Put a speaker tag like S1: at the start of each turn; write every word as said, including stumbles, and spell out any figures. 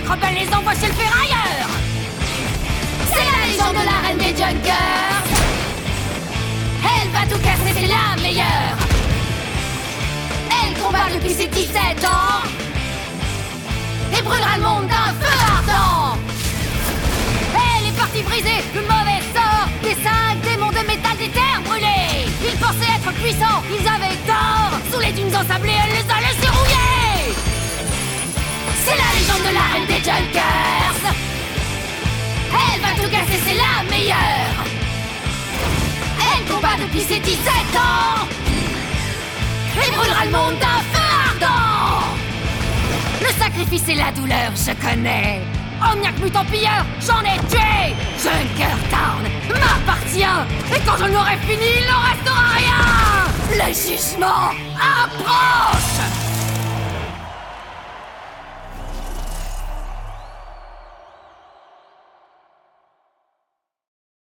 S1: rebelles les envoie chez le ferrailleur. C'est la légende de la reine des Junkers. Elle va tout casser, c'est la meilleure. Elle combat depuis ses dix-sept ans et brûlera le monde d'un feu ardent. Elle est partie briser le mauvais sort des cinq démons de métal des terres brûlées. Ils pensaient être puissants, ils avaient tort. Sous les dunes ensablées, elle les a laissés rouiller. C'est la légende de la reine des Junkers. Elle va tout casser, c'est la meilleure. Elle combat depuis ses dix-sept ans et brûlera le monde d'un feu ardent. Le sacrifice et la douleur, je connais. Omniac mutant pilleur, j'en ai tué. Junkertown m'appartient. Et quand j'en aurai fini, il n'en restera rien. Le jugement approche.